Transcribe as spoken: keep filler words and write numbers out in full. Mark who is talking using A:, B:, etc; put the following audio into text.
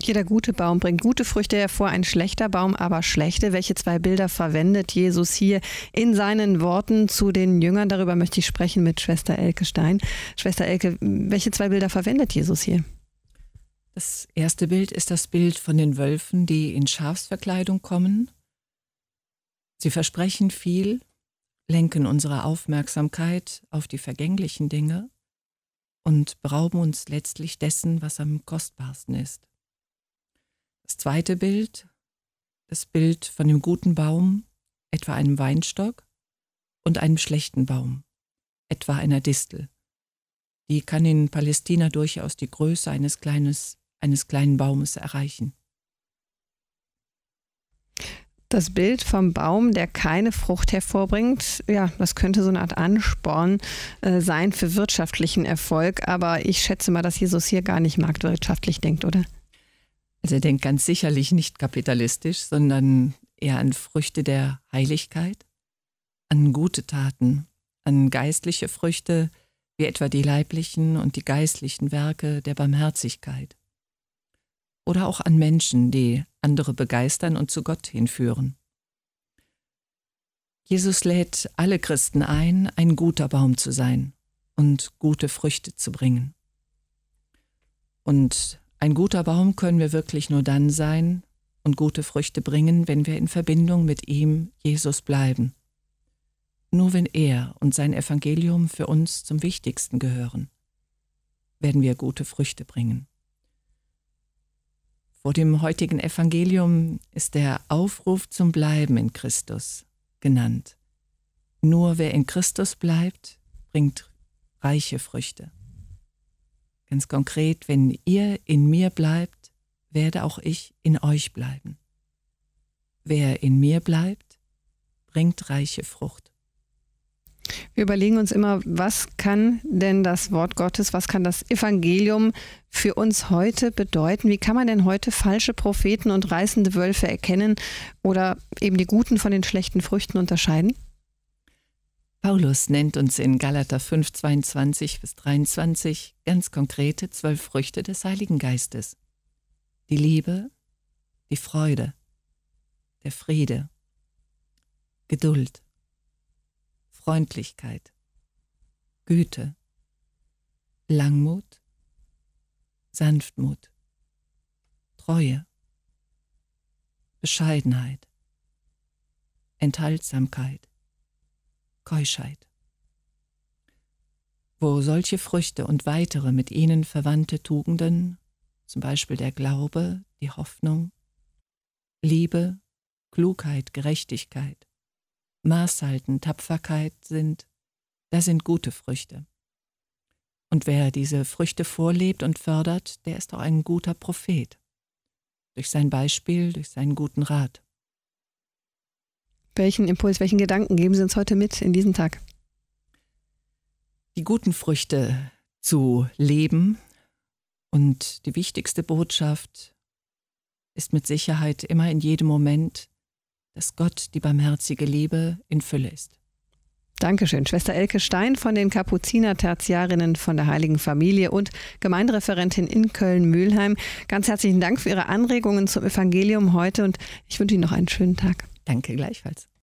A: Jeder gute Baum bringt gute Früchte hervor, ein schlechter Baum aber schlechte. Welche zwei Bilder verwendet Jesus hier in seinen Worten zu den Jüngern? Darüber möchte ich sprechen mit Schwester Elke Stein. Schwester Elke, welche zwei Bilder verwendet Jesus hier?
B: Das erste Bild ist das Bild von den Wölfen, die in Schafsverkleidung kommen. Sie versprechen viel, lenken unsere Aufmerksamkeit auf die vergänglichen Dinge und berauben uns letztlich dessen, was am kostbarsten ist. Das zweite Bild, das Bild von dem guten Baum, etwa einem Weinstock, und einem schlechten Baum, etwa einer Distel. Die kann in Palästina durchaus die Größe eines, kleines, eines kleinen Baumes erreichen.
A: Das Bild vom Baum, der keine Frucht hervorbringt, ja, das könnte so eine Art Ansporn äh, sein für wirtschaftlichen Erfolg. Aber ich schätze mal, dass Jesus hier gar nicht marktwirtschaftlich denkt, oder?
B: Also er denkt ganz sicherlich nicht kapitalistisch, sondern eher an Früchte der Heiligkeit, an gute Taten, an geistliche Früchte, wie etwa die leiblichen und die geistlichen Werke der Barmherzigkeit. Oder auch an Menschen, die andere begeistern und zu Gott hinführen. Jesus lädt alle Christen ein, ein guter Baum zu sein und gute Früchte zu bringen. Und ein guter Baum können wir wirklich nur dann sein und gute Früchte bringen, wenn wir in Verbindung mit ihm, Jesus, bleiben. Nur wenn er und sein Evangelium für uns zum Wichtigsten gehören, werden wir gute Früchte bringen. Vor dem heutigen Evangelium ist der Aufruf zum Bleiben in Christus genannt. Nur wer in Christus bleibt, bringt reiche Früchte. Ganz konkret, wenn ihr in mir bleibt, werde auch ich in euch bleiben. Wer in mir bleibt, bringt reiche Frucht.
A: Wir überlegen uns immer, was kann denn das Wort Gottes, was kann das Evangelium für uns heute bedeuten? Wie kann man denn heute falsche Propheten und reißende Wölfe erkennen oder eben die guten von den schlechten Früchten unterscheiden?
B: Paulus nennt uns in Galater fünf, zweiundzwanzig bis dreiundzwanzig ganz konkrete zwölf Früchte des Heiligen Geistes. Die Liebe, die Freude, der Friede, Geduld, Freundlichkeit, Güte, Langmut, Sanftmut, Treue, Bescheidenheit, Enthaltsamkeit, Keuschheit. Wo solche Früchte und weitere mit ihnen verwandte Tugenden, zum Beispiel der Glaube, die Hoffnung, Liebe, Klugheit, Gerechtigkeit, Maßhalten, Tapferkeit sind, da sind gute Früchte. Und wer diese Früchte vorlebt und fördert, der ist auch ein guter Prophet. Durch sein Beispiel, durch seinen guten Rat.
A: Welchen Impuls, welchen Gedanken geben Sie uns heute mit in diesen Tag?
B: Die guten Früchte zu leben, und die wichtigste Botschaft ist mit Sicherheit immer in jedem Moment, dass Gott die barmherzige Liebe in Fülle ist.
A: Dankeschön. Schwester Elke Stein von den Kapuziner-Tertiarinnen von der Heiligen Familie und Gemeindereferentin in Köln-Mülheim. Ganz herzlichen Dank für Ihre Anregungen zum Evangelium heute und ich wünsche Ihnen noch einen schönen Tag.
B: Danke gleichfalls.